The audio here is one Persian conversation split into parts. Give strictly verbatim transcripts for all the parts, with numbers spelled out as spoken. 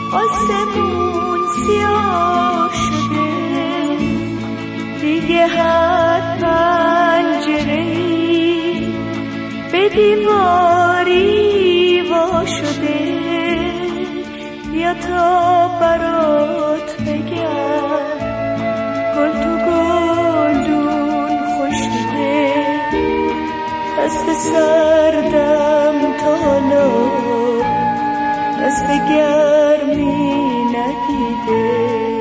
آسمون سیاه شده، دیگه هر پنجره‌ای به دیواری وا شده. بیا تا برات بگم گل تو گلدون خشکیده، دست سردم تا حالا دست گرمی ندیده.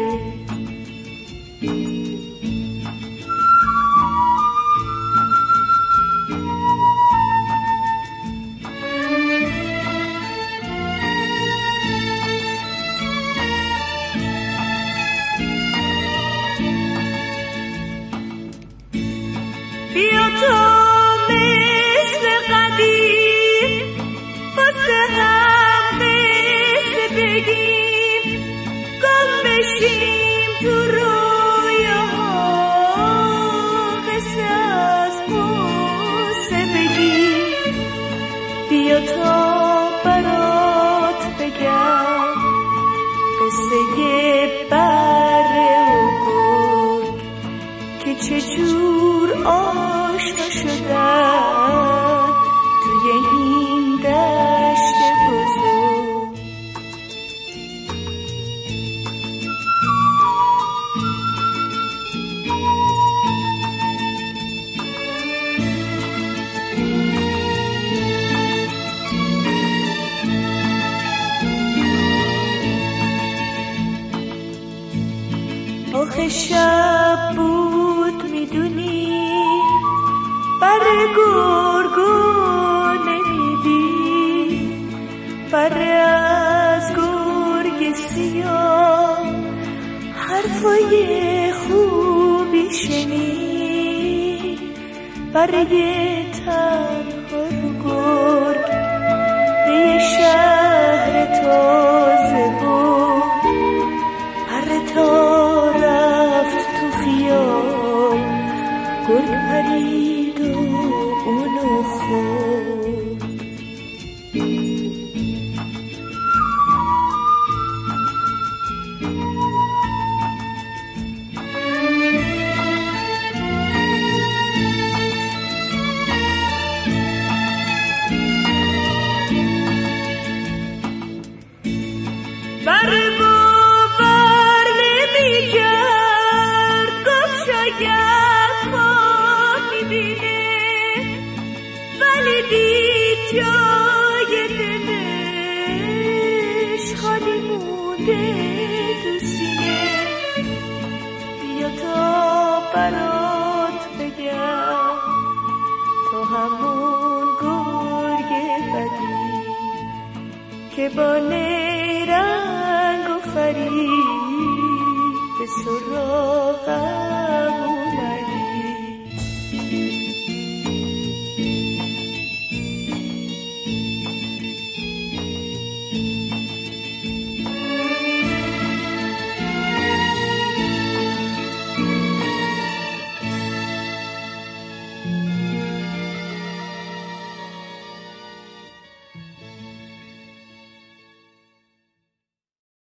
بیا تا مثل قدیم واسه هم قصه بگیم، گم بشیم تو رویاها، قصه از قصه بگیم. بیا تا برات بگم قصه بره و گل که چجور آشنا شدن توی این دشت بزرگ. آخه شب بود میدونی بره گرگو نمیدی، بره از گرگ سیاه حرفای خوبی شنید، بره تنها رو گرگ به یه شهر تازه بود، بره تا رفت تو خیال گرگ پرید و اونو خورد. بره باور نمی کرد، گفت شاید خواب میبینه، ولی دید جای دلش خالی مونده تو سینه. بیا تا برات بگم تو همون گرگ بدی که با نیرنگ و فریب به سراغم